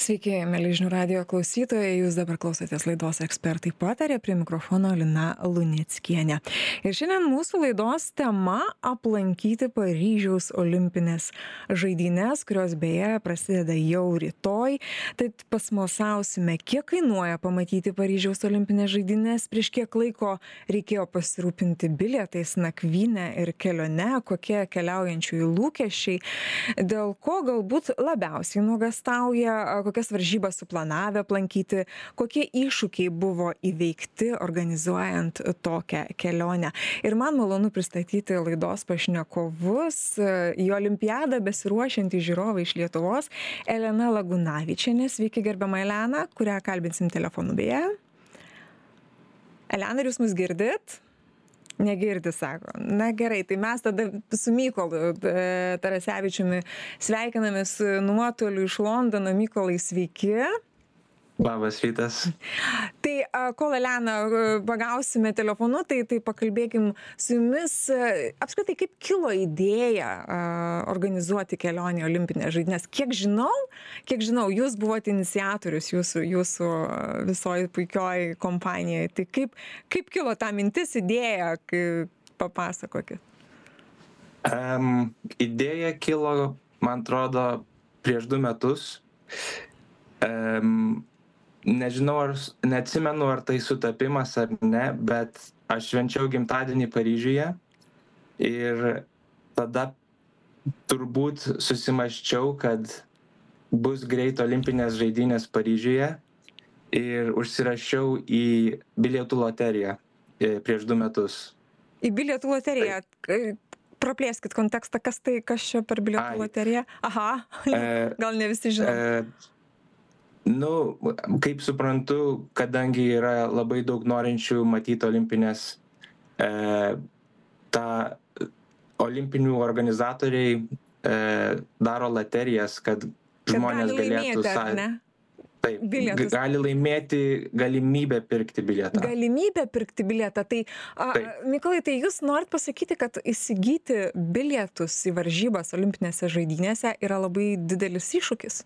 Sveiki, mėly žinių radijo klausytojai, jūs dabar klausotės laidos Ekspertai pataria, prie mikrofono Lina Luneckienė. Ir šiandien mūsų laidos tema - aplankyti Paryžiaus olimpinės žaidynes, kurios beje prasideda jau rytoj. Tad pasmalsausime, kiek kainuoja pamatyti Paryžiaus olimpinės žaidynės, prieš kiek laiko reikėjo pasirūpinti bilietais, nakvyne ir kelione, kokie keliaujančiųjų lūkesčiai, dėl ko galbūt labiausiai nuogąstauja, kokias varžybas suplanavę aplankyti, kokie iššūkiai buvo įveikti organizuojant tokią kelionę. Ir man malonu pristatyti laidos pašnekovus, į olimpiadą besiruošiantį žiūrovą iš Lietuvos, Elena Lagunavičienė. Sveiki, gerbiama Elena, kurią kalbinsim telefonu beje. Elena, ar jūs mus girdit? Negirdi, sako. Na gerai, tai mes tada su Mykolu Tarasevičiumi sveikinamės nuotoliu iš Londono. Mykolai, sveiki. Labas rytas. Tai kol Elena pagausime telefonu, tai pakalbėkim su jumis apskritai, kaip kilo idėja organizuoti kelionę olimpinės žaidynės. Kiek žinau, jūs buvote iniciatorius jūsų visoje puikioj kompanijoje. Tai kaip kilo ta mintis, idėja, papasakokit. Idėja kilo, man atrodo, prieš 2 metus. Neatsimenu, ar tai sutapimas ar ne, bet aš švenčiau gimtadienį Paryžiuje ir tada turbūt susimąsčiau, kad bus greit olimpinės žaidynės Paryžiuje ir užsirašiau į bilietų loteriją prieš 2 metus. Į bilietų loteriją? Praplėskit kontekstą, kas čia per bilietų loteriją? Aha, gal ne visi žino. Kaip suprantu, kadangi yra labai daug norinčių matyti olimpinės, olimpinių organizatoriai daro loterijas, kad žmonės galėtų gali laimėti galimybę pirkti bilietą. Galimybę pirkti bilietą. Tai, Mykolai, tai jūs norit pasakyti, kad įsigyti bilietus į varžybas olimpinėse žaidynėse yra labai didelis iššūkis?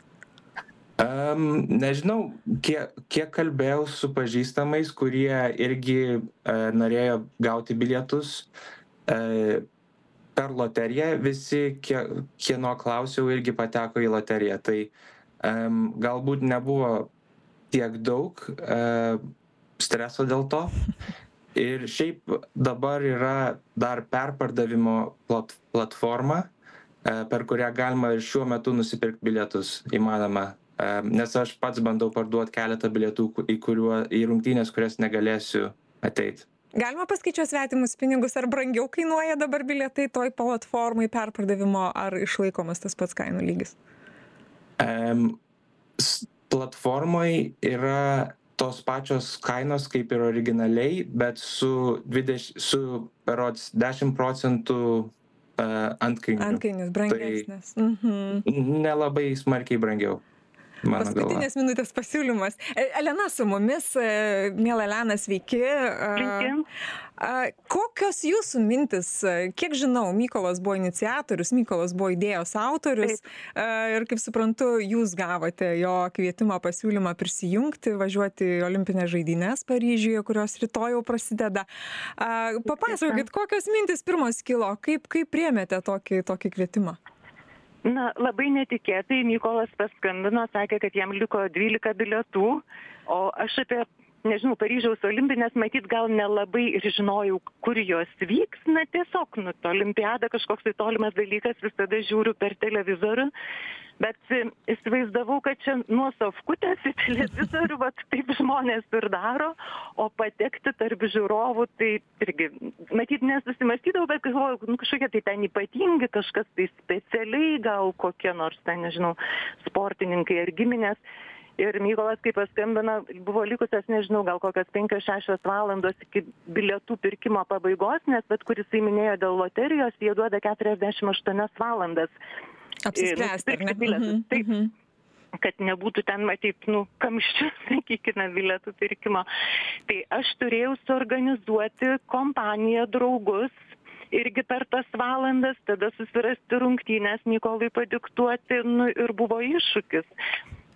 Nežinau, kiek kalbėjau su pažįstamais, kurie irgi norėjo gauti bilietus per loteriją. Visi, kieno klausiau, irgi pateko į loteriją. Tai galbūt nebuvo tiek daug streso dėl to. Ir šiaip dabar yra dar perpardavimo platforma, per kurią galima ir šiuo metu nusipirkti bilietus įmanoma. Nes aš pats bandau parduoti keletą bilietų į rungtynes, kurias negalėsiu ateiti. Galima paskaičiuoti svetimus pinigus, ar brangiau kainuoja dabar bilietai toj platformai perpardavimo, ar išlaikomas tas pats kainų lygis? Platformai yra tos pačios kainos kaip ir originaliai, bet su 10% antkainių. Antkainis brangesnis. Nelabai smarkiai brangiau. Paskutinės minutės pasiūlymas. Elena su mumis, miela Elena, sveiki. Kokios jūsų mintis? Kiek žinau, Mykolas buvo iniciatorius, Mykolas buvo idėjos autorius. Ir kaip suprantu, jūs gavote jo kvietimą pasiūlymą prisijungti, važiuoti į olimpinės žaidynes Paryžiuje, kurios rytoj jau prasideda. Papasakokit, kokios mintis pirmos kilo? Kaip priėmėte tokį kvietimą? Labai netikėtai Mykolas paskambino, sakė, kad jam liko 12 bilietų, o aš apie, Paryžiaus olimpinės matyt gal nelabai ir žinojau, kur jos vyks. Tiesiog, olimpiada kažkoks tai tolimas dalykas, visada žiūriu per televizorių, bet įsivaizdavau, kad čia nuo sofkutės į televizorių, taip žmonės ir daro, o patekti tarp žiūrovų, tai irgi, matyt, nesusimąstydavau, bet galvojau, kažkokie tai ten ypatingi, kažkas tai specialiai, gal kokie nors, sportininkai ar giminės. Ir Mykolas, kai paskambino, buvo likusios, gal kokios 5-6 valandos iki bilietų pirkimo pabaigos, nes bet kur jisai minėjo dėl loterijos, jie duoda 48 valandas. Apsispręsti, ar ne? Taip, kad nebūtų ten matyti, kamščių, sakykime, bilietų pirkimo. Tai aš turėjau suorganizuoti kompaniją, draugus, irgi per tas valandas, tada susirasti rungtynės, Mykolai padiktuoti, ir buvo iššūkis.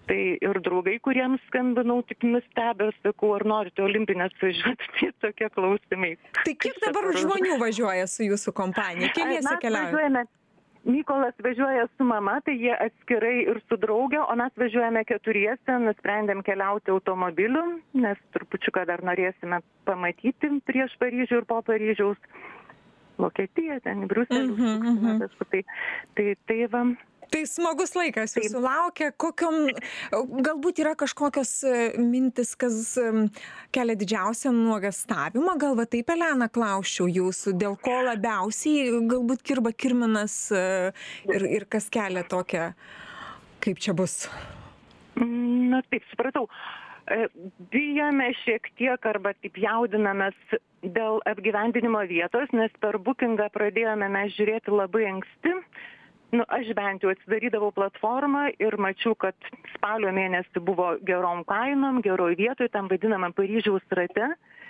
Tai ir draugai, kuriems skambinau, tik nustebę, sakau, ar norite olimpinės važiuoti, tai tokie klausimai. Tai kiek dabar žmonių važiuoja su jūsų kompanija? Keliese keliauja? Mykolas važiuoja su mama, tai jie atskirai ir su draugė, o mes važiuojame keturiese, nusprendėm keliauti automobiliu, nes trupučiuką dar norėsime pamatyti prieš Paryžių ir po Paryžiaus. Vokietiją, ten Briuselį. Tai va. Tai smagus laikas jūsų laukia. Galbūt yra kažkokios mintis, kas kelia didžiausią nuogąstavimą? Gal va taip, Elena, klausčiau jūsų, dėl ko labiausiai galbūt kirba kirminas ir kas kelia tokią, kaip čia bus? Na taip, supratau. Bijome šiek tiek arba taip jaudinamės dėl apgyvendinimo vietos, nes per bookingą pradėjome mes žiūrėti labai anksti. Aš bent jau atsidarydavau platformą ir mačiau, kad spalio mėnesį buvo gerom kainom, geroj vietoj, tam vadinamam Paryžiaus rate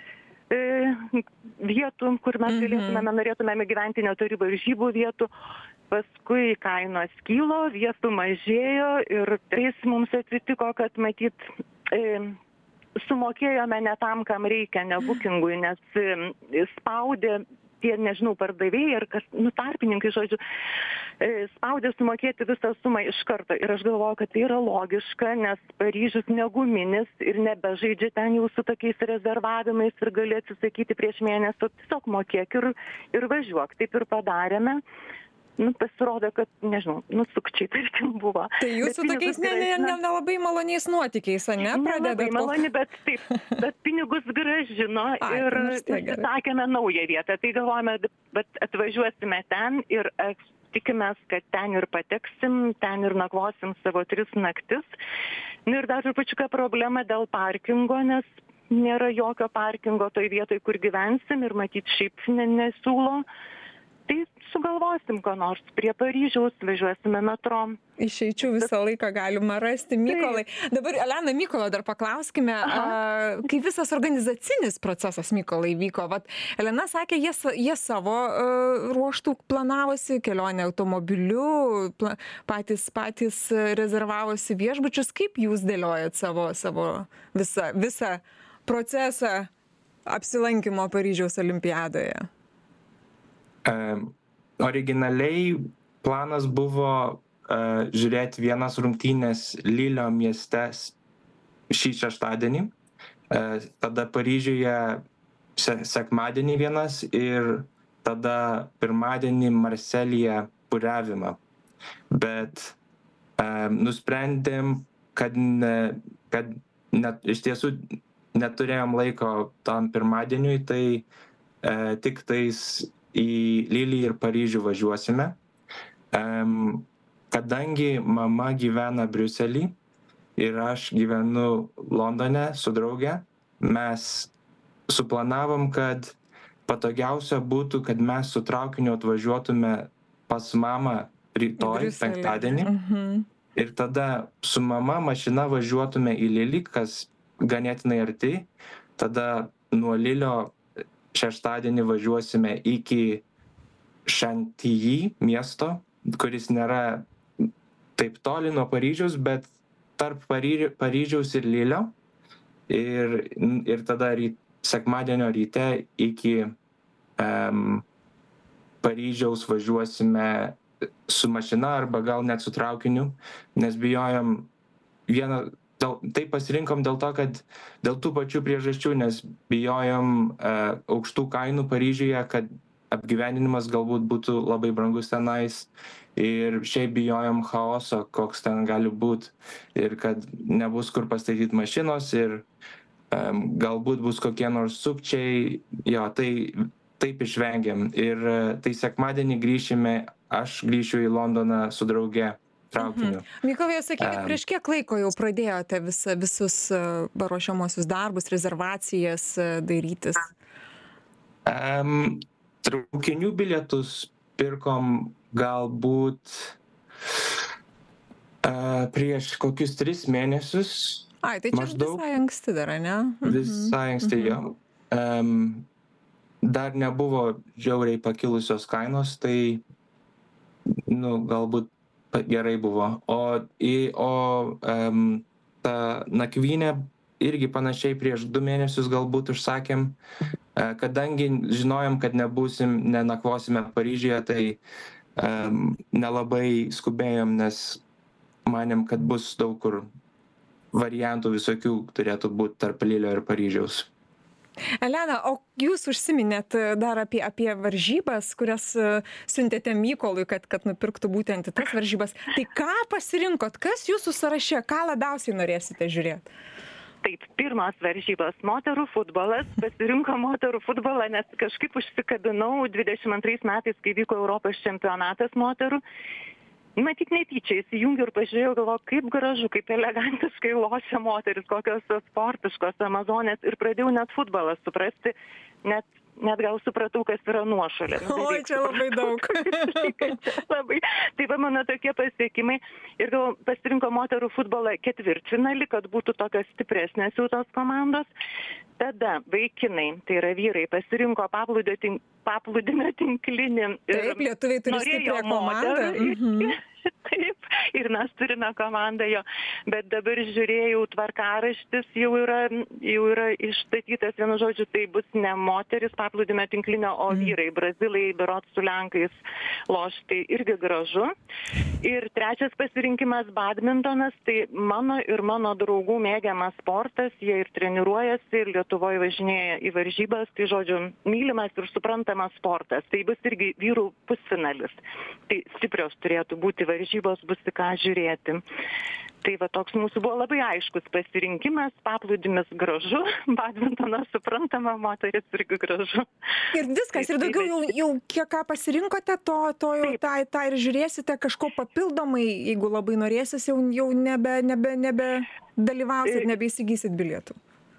vietų, kur mes norėtumėme gyventi, neturi varžybų vietų. Paskui kainos kylo, vietų mažėjo ir tais mums atsitiko, kad matyt sumokėjome ne tam, kam reikia, ne bookingui, nes spaudė tie, nežinau, pardavėjai ar kas, tarpininkai, žodžiu, spaudė sumokėti visą sumą iš karto. Ir aš galvoju, kad tai yra logiška, nes Paryžius neguminis ir nebežaidžia ten jau su tokiais rezervavimais ir gali atsisakyti prieš mėnesį, tiesiog mokėk ir važiuok. Taip ir padarėme. Pasirodo, kad, nežinau, sukčiai tarkim buvo. Tai jūs su tokiais nelabai maloniais nuotykiais, ne? Nelabai maloni, bet taip, bet pinigus grąžino ir sakėme naują vietą. Tai galvojame, bet atvažiuosime ten ir tikimės, kad ten ir pateksim, ten ir nakvosim savo 3 naktis. Ir dar trupučiuką problema dėl parkingo, nes nėra jokio parkingo toj vietoj, kur gyvensim ir matyt šiaip nesiūlo. Tai sugalvosim ko nors. Prie Paryžiaus važiuosime metro. Išeičių visą laiką galima rasti. Mykolai, dabar Elena, Mykolo dar paklauskime, kaip visas organizacinis procesas, Mykolai, vyko. Vat Elena sakė, jie savo ruoštų planavosi kelionę automobiliu, patys rezervavosi viešbučius. Kaip jūs dėliojat savo visą procesą apsilankymo Paryžiaus olimpiadoje? Originaliai planas buvo žiūrėti vienas rungtynės Lilio mieste šį šeštadienį, tada Paryžiuje sekmadienį vienas ir tada pirmadienį Marselyje buriavimą. Bet nusprendėm, kad iš tiesų neturėjom laiko tam pirmadieniui, tai tik tais į Lilį ir Paryžių važiuosime. Kadangi mama gyvena Briuselį ir aš gyvenu Londone su drauge, mes suplanavom, kad patogiausia būtų, kad mes su traukiniu atvažiuotume pas mamą rytoj, penktadienį. Ir tada su mama mašina važiuotume į Lilį, kas ganėtinai arti. Tada nuo Lilio šeštadienį važiuosime iki Chantilly miesto, kuris nėra taip toli nuo Paryžiaus, bet tarp Paryžiaus ir Lilio. Ir tada sekmadienio ryte iki Paryžiaus važiuosime su mašina arba gal net su traukiniu, nes bijojom tai pasirinkom dėl to, kad dėl tų pačių priežasčių, nes bijojom aukštų kainų Paryžiuje, kad apgyvendinimas galbūt būtų labai brangus tenais ir šiaip bijojom chaoso, koks ten gali būti ir kad nebus kur pastatyti mašinos ir galbūt bus kokie nors sukčiai. Jo, tai taip išvengiam. Ir tai sekmadienį aš grįšiu į Londoną su drauge. Mykolai, sakykit, prieš kiek laiko jau pradėjote visus paruošiamuosius darbus, rezervacijas dairytis? Traukinių bilietus pirkom galbūt prieš kokius 3 mėnesius. Tai čia visai anksti dar, ne? Visai anksti, jo. Dar nebuvo žiauriai pakilusios kainos, tai galbūt gerai buvo. O ta nakvynė irgi panašiai prieš 2 mėnesius galbūt užsakėm. Kadangi žinojom, kad nenakvosime Paryžiuje, tai nelabai skubėjom, nes manėm, kad bus daug kur variantų visokių turėtų būti tarp Lilio ir Paryžiaus. Elena, o jūs užsiminėt dar apie varžybas, kurias siuntėte Mykolui, kad nupirktų būtent tas varžybas. Tai ką pasirinkot? Kas jūsų sąraše? Ką labiausiai norėsite žiūrėti? Taip, pirmas varžybos moterų futbolas, pasirinko moterų futbolą, nes kažkaip užsikabinau 22 metais, kai vyko Europos čempionatas moterų. Matyt, netyčia įsijungiu ir pažiūrėjau, galvoju, kaip gražu, kaip elegantiškai lošia moteris, kokios sportiškos amazonės, ir pradėjau net futbolą suprasti, net gal supratau, kas yra nuošalė. Oi, čia labai daug. Labai. Tai va mano tokie pasiekimai. Ir gal pasirinko moterų futbolą ketvirtfinalį, kad būtų tokios stipresnės jau tos komandos. Tada vaikinai, tai yra vyrai, pasirinko paplūdimio tinklinį. Taip, lietuviai turi stiprią komandą. Taip, ir mes turime komandą jo, bet dabar žiūrėjau, tvarkaraštis jau yra išstatytas, vienu žodžiu, tai bus ne moteris paplūdimio tinklinio, o vyrai, brazilai, berods su lenkais loš, tai irgi gražu. Ir trečias pasirinkimas badmintonas, tai mano ir mano draugų mėgiamas sportas, jie ir treniruojasi, ir Lietuvoje važinėja į varžybas, tai žodžiu, mylimas ir suprantamas sportas. Tai bus irgi vyrų pusfinalis. Tai stiprios turėtų būti varžybos, bus į ką žiūrėti. Tai va toks mūsų buvo labai aiškus pasirinkimas, paplūdimis gražu, badmintonas suprantama, moteris irgi gražu. Ir viskas, ir daugiau jau kiek ką pasirinkote, to jau tą ir žiūrėsite kažko papildomai, jeigu labai norėsis, jau nebe dalyvausit, nebeįsigysit bilietų.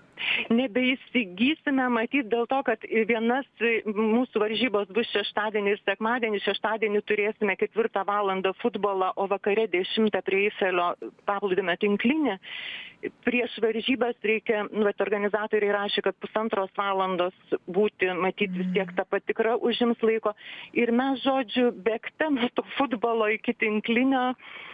Nebeįsigysime, matyt, dėl to, kad vienas mūsų varžybos bus šeštadienį ir sekmadienį. Šeštadienį turėsime 4 valandą futbolą, o vakare 10 prie Eifelio paplūdimio tinklinį. Prieš varžybas reikia, organizatoriai rašė, kad 1,5 valandos būti, matyt, vis tiek ta patikra užims laiko. Ir mes, žodžiu, bėgte nuo to futbolo iki tinklinio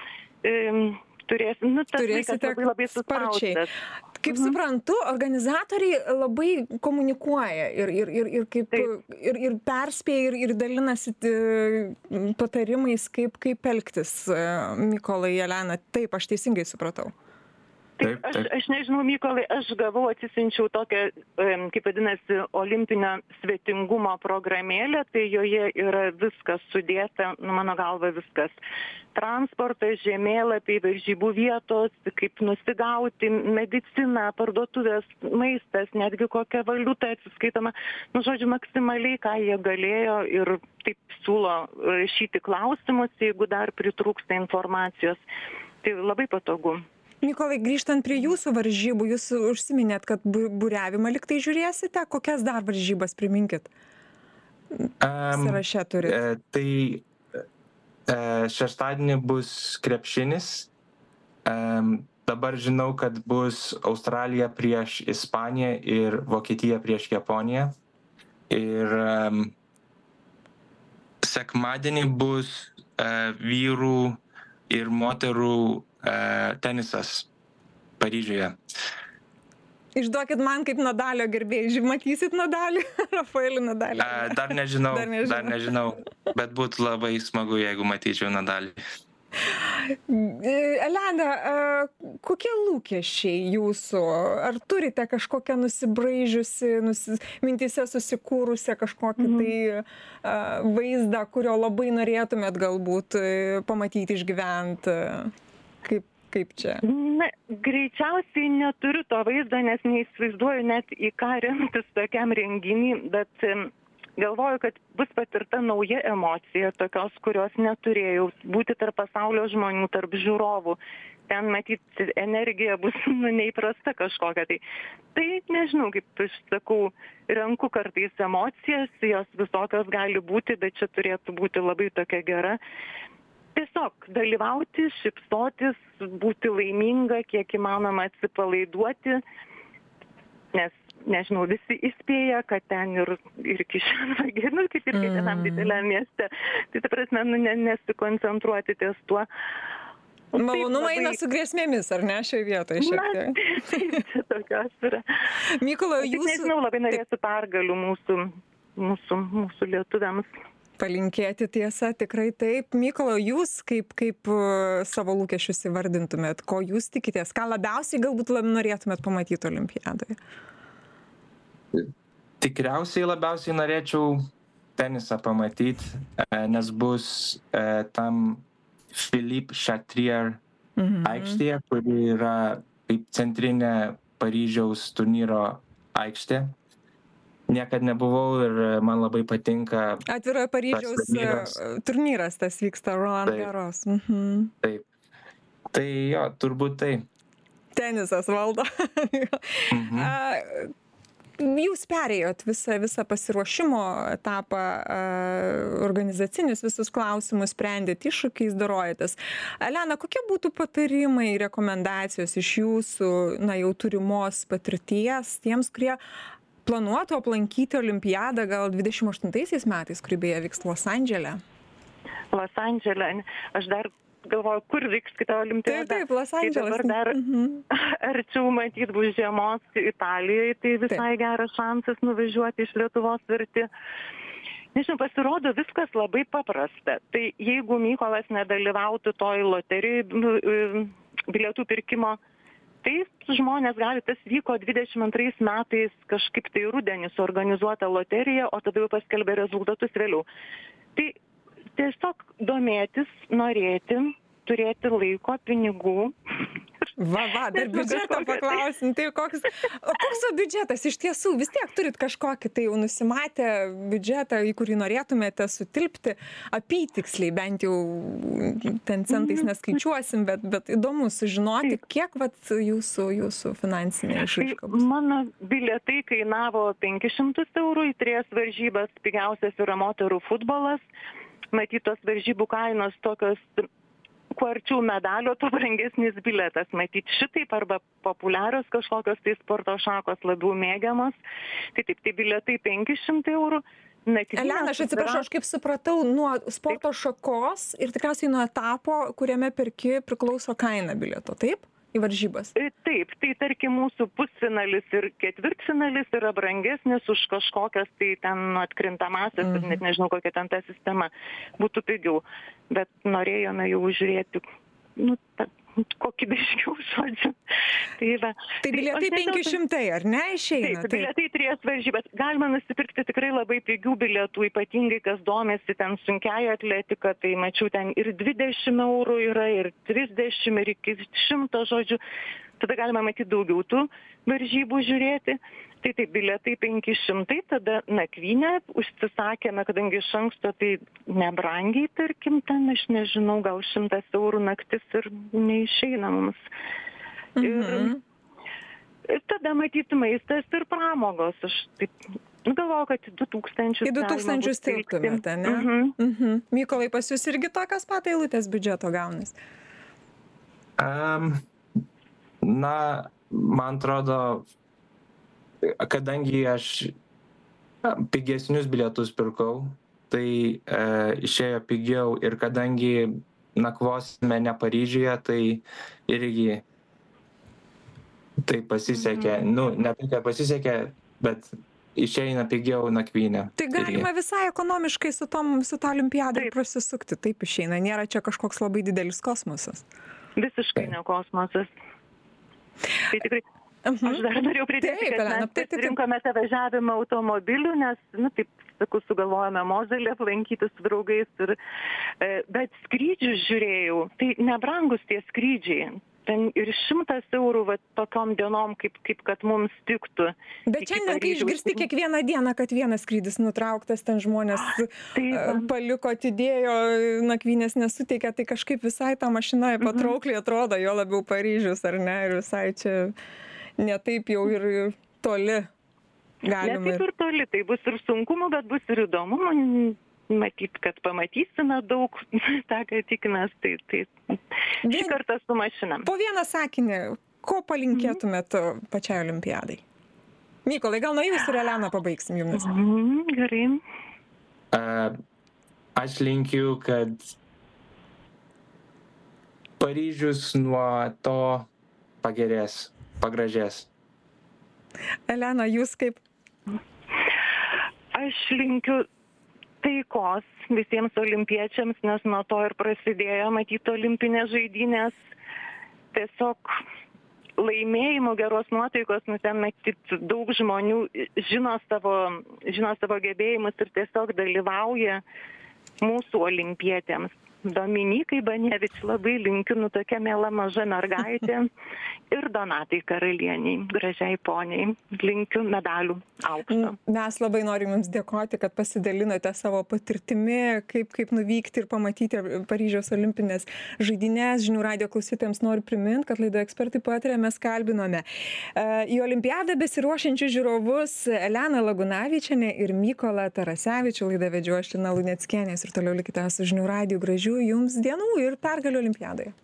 turėsite labai sparčiai. Kaip suprantu, organizatoriai labai komunikuoja ir perspėja ir dalinasi patarimais, kaip elgtis. Mykolai, Elena, taip, aš teisingai supratau. Taip, aš nežinau, Mykolai, aš gavau, atsisinčiau tokią, kaip vadinasi, olimpinio svetingumo programėlę, tai joje yra viskas sudėta, mano galva viskas. Transportas, žemėlapiai, varžybų vietos, kaip nusigauti, medicina, parduotuvės, maistas, netgi kokia valiuta atsiskaitoma. Žodžiu, maksimaliai, ką jie galėjo, ir taip siūlo rašyti klausimus, jeigu dar pritrūksta informacijos. Tai labai patogu. Mykolai, grįžtant prie jūsų varžybų, jūs užsiminėt, kad buriavimą liktai žiūrėsite. Kokias dar varžybas priminkit? Sąraše turite. Tai šeštadienį bus krepšinis. Dabar žinau, kad bus Australija prieš Ispaniją ir Vokietija prieš Japoniją. Ir sekmadienį bus vyrų ir moterų tenisas Paryžiuje. Išduokit man kaip Nadalio gerbėjai. Matysit Nadalį? Rafaelį Nadalį? Dar nežinau. Bet būtų labai smagu, jeigu matyčiau Nadalį. Elena, kokie lūkesčiai jūsų? Ar turite kažkokią nusibraižiusi, mintyse susikūrusią kažkokį tai vaizdą, kurio labai norėtumėt galbūt pamatyti, išgyventi? Kaip čia? Na, greičiausiai neturiu to vaizdo, nes neįsivaizduoju net į ką remtis tokiam renginį, bet galvoju, kad bus patirta nauja emocija, tokios, kurios neturėjau, būti tarp pasaulio žmonių, tarp žiūrovų. Ten, matyt, energija bus neįprasta kažkokia. Tai nežinau, kaip aš sakau, renku kartais emocijas, jos visokios gali būti, bet čia turėtų būti labai tokia gera. Tiesiog dalyvauti, šypsotis, būti laiminga, kiek įmanoma atsipalaiduoti, nes, nežinau, visi įspėja, kad ten ir kišenvagiai, kaip ir kiekvienam dideliam mieste. Tai ta prasme, nesikoncentruoti ties tuo. Malonumai eina su grėsmėmis, ar ne, šioje vietoje šiek tiek? Taip, tokios yra. Mykola, Aš tik jūs... nežinau, labai norėsiu pergalių mūsų lietuviams. Palinkėti tiesa, tikrai taip. Mykola, jūs kaip savo lūkesčius įvardintumėt, ko jūs tikitės, ką labiausiai galbūt norėtumėt pamatyti olimpiadoje? Tikriausiai labiausiai norėčiau tenisą pamatyti, nes bus tam Philippe Chatrier aikštėje, kuri yra kaip centrinė Paryžiaus turnyro aikštė. Niekad nebuvau ir man labai patinka. Atvirojo Paryžiaus turnyras tas vyksta, Roland Garros. Taip. Tai jo, turbūt tai. Tenisas valdo. Jūs perėjot visą pasiruošimo etapą, organizacinius visus klausimus sprendėt, iššūkiais dorojatės. Elena, kokie būtų patarimai, rekomendacijos iš jūsų, jau turimos patirties tiems, kurie planuotų aplankyti olimpiadą gal 28 metais, kuri beje vyks Los Andžele? Los Andžele. Aš dar galvoju, kur vyks kita olimpiada. Taip, Los Andželas. Tai dabar dar arčiau matyt bus žiemos Italijoje, tai visai geras šansas nuvažiuoti iš Lietuvos arti. Nežinau, pasirodo viskas labai paprasta. Tai jeigu Mykolas nedalyvautų toj loterijai bilietų pirkimo, tai žmonės gali, tas vyko 22 metais kažkaip tai rudenį suorganizuota loterija, o tada jau paskelbė rezultatus vėliau. Tai tiesiog domėtis, norėti, turėti laiko, pinigų. Dar biudžetą paklausim. Tai koks biudžetas? Iš tiesų, vis tiek turit kažkokį tai jau nusimatę biudžetą, į kurį norėtumėte sutilpti, apytiksliai, bent jau ten centais neskaičiuosim, bet įdomu sužinoti, kiek jūsų finansinė išraiška bus. Mano bilietai kainavo 500 eurų į 3 varžybas, pigiausias yra moterų futbolas. Matyt, tos varžybų kainos tokios, kuo arčiau medalio, to brangesnis bilietas. Matyt, šitaip arba populiarios kažkokios tai sporto šakos labiau mėgiamos. Tai taip, tai bilietai 500 eurų. Elena, aš atsiprašau, aš kaip supratau, nuo sporto šakos ir tikriausiai nuo etapo, kuriame perki, priklauso kaina bilieto, taip? Į varžybas. Taip, tai tarkim mūsų pusfinalis ir ketvirtfinalis yra brangesnis už kažkokias tai ten atkrintamasias, net nežinau kokia ten ta sistema, būtų pigiau. Bet norėjome jau žiūrėti, kokybiškiau žodžiu. Tai bilietai 500, ar ne, išeina? Taip, bilietai 3 varžybas. Galima nusipirkti tikrai labai pigių bilietų, ypatingai kas domisi ten sunkiąją atletiką, tai mačiau ten ir 20 eurų yra, ir 30, ir iki 100 žodžių. Tada galima matyti daugiau tų varžybų žiūrėti. Tai taip, bilietai 500, tada nakvynę užsisakėme, kadangi iš anksto tai nebrangiai, tarkim, ten, aš nežinau, gal 100 eurų naktis ir neišeina mums. Ir tada matyti maistas ir pramogos. Aš taip galvoju, kad 2000. Į 2000 tilptumėte, ne? Mykolai, pas jūs irgi tokios pat eilutės biudžeto gaunas? Man atrodo, kadangi aš pigesnius bilietus pirkau, tai išėjo pigiau ir kadangi nakvosime ne Paryžiuje, tai irgi tai pasisekė, ne tai, kad pasisekė, bet išeina pigiau nakvynė. Tai galima visai ekonomiškai su tą olimpiadą prasisukti, taip išeina, nėra čia kažkoks labai didelis kosmosas. Visiškai ne kosmosas. Tai tikrai, aš dar norėjau pridėti, kad mes pasirinkome tą važiavimą automobiliu, nes, taip, sakau, sugalvojame Mozelį aplankyti su draugais, bet skrydžius žiūrėjau, tai nebrangus tie skrydžiai. Ten ir 100 eurų tokiom dienom, kaip kad mums tiktų. Bet šiandien, kai išgirsti kiekvieną dieną, kad vienas skrydis nutrauktas, ten žmonės paliko, atidėjo, nakvynės nesuteikė, tai kažkaip visai ta mašina patraukliai atrodo, jo labiau Paryžius, ar ne, ir visai čia ne taip jau ir toli galima. Ne taip ir toli, tai bus ir sunkumų, bet bus ir įdomu. Matyt, kad pamatysime daug, tą, ką tikimės, tai šį kartą su mašina. Po vieną sakinį, ko palinkėtumėt pačiai olimpiadai? Mykolai, gal nuo jūs ir Elena pabaigsim jums? Gerai. Aš linkiu, kad Paryžius nuo to pagražės. Elena, jūs kaip? Aš linkiu taikos visiems olimpiečiams, nes nuo to ir prasidėjo matyti olimpinės žaidynės. Tiesiog laimėjimų, geros nuotaikos, ten matyt daug žmonių žino savo gebėjimus ir tiesiog dalyvauja mūsų olimpietėms. Dominikai Banevič labai linkiu, tokia miela maža mergaitė, ir Donatai Karalieniai, gražiai poniai, linkiu medalių aukso. Mes labai norim Jums dėkoti, kad pasidalinote savo patirtimi, kaip nuvykti ir pamatyti Paryžiaus olimpinės žaidynes. Žinių radijo klausytojams noriu priminti, kad laidoje Ekspertai pataria mes kalbinome į olimpiadą besiruošiančius žiūrovus Eleną Lagunavičienę ir Mykolą Tarasevičių. Laidą vedžiau aš, Lina Luneckienė, ir toliau likite su Žinių radiju. Gražių Jums dienų ir pergalių olimpiadoje.